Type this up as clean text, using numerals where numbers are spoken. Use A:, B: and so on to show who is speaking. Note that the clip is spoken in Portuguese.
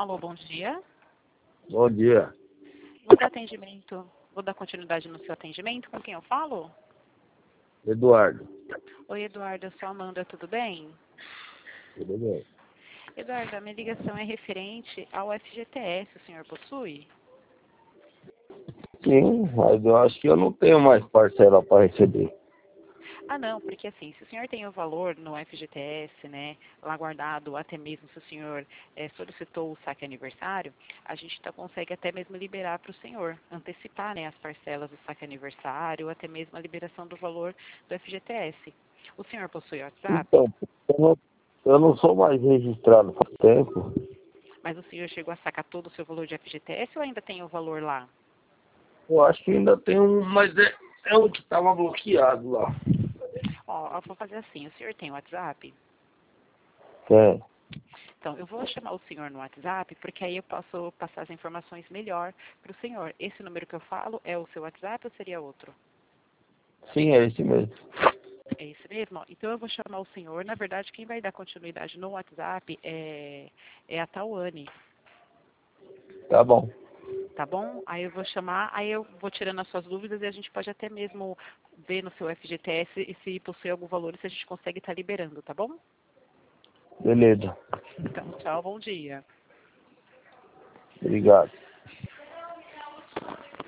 A: Alô, bom dia.
B: Bom dia,
A: Vou dar atendimento, vou dar continuidade no seu atendimento. Com quem eu falo?
B: Eduardo.
A: Oi, Eduardo, eu sou a Amanda, tudo bem?
B: Tudo bem?
A: Eduardo, a minha ligação é referente ao FGTS, o senhor possui?
B: Sim, mas eu acho que eu não tenho mais parcela para receber.
A: Ah, não, porque assim, se o senhor tem o valor no FGTS, né, lá guardado, até mesmo se o senhor solicitou o saque aniversário, a gente consegue até mesmo liberar para o senhor, antecipar, né, as parcelas do saque aniversário, até mesmo a liberação do valor do FGTS. O senhor possui WhatsApp?
B: Então, eu não sou mais registrado faz tempo.
A: Mas o senhor chegou a sacar todo o seu valor de FGTS ou ainda tem o valor lá?
B: Eu acho que ainda tem um, mas é um que estava bloqueado lá.
A: Ó, eu vou fazer assim, o senhor tem o WhatsApp?
B: É,
A: Então, eu vou chamar o senhor no WhatsApp, porque aí eu posso passar as informações melhor para o senhor. Esse número que eu falo é o seu WhatsApp ou seria outro?
B: sim, é esse mesmo.
A: É esse mesmo? Ó, então, eu vou chamar o senhor. Na verdade, quem vai dar continuidade no WhatsApp é a Tawane,
B: Tá bom.
A: tá bom? Aí eu vou chamar, aí eu vou tirando as suas dúvidas e a gente pode até mesmo ver no seu FGTS e se possui algum valor, se a gente consegue estar liberando, tá bom?
B: Beleza.
A: Então, tchau, bom dia.
B: Obrigado.